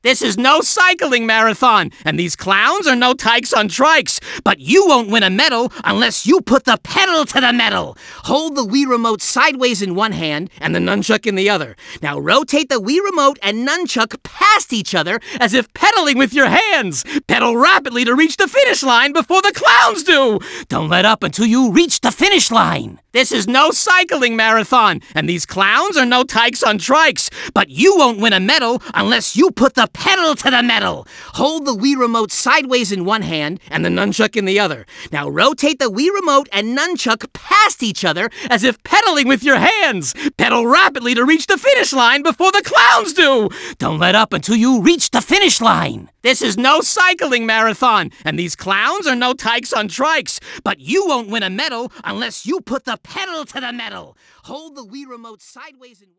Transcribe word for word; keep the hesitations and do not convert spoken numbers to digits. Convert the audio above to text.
This is no cycling marathon, and these clowns are no tykes on trikes. But you won't win a medal unless you put the pedal to the metal. Hold the Wii Remote sideways in one hand and the nunchuck in the other. Now rotate the Wii Remote and nunchuck past each other as if pedaling with your hands. Pedal rapidly to reach the finish line before the clowns do. Don't let up until you reach the finish line. This is no cycling marathon, and these clowns are no tykes on trikes. But you won't win a medal unless you put the pedal to the metal. Hold the Wii Remote sideways in one hand and the nunchuck in the other. Now rotate the Wii Remote and nunchuck past each other as if pedaling with your hands. Pedal rapidly to reach the finish line before the clowns do. Don't let up until you reach the finish line. This is no cycling marathon, and these clowns are no tykes on trikes. But you won't win a medal unless you put the pedal to the metal. Hold the Wii Remote sideways in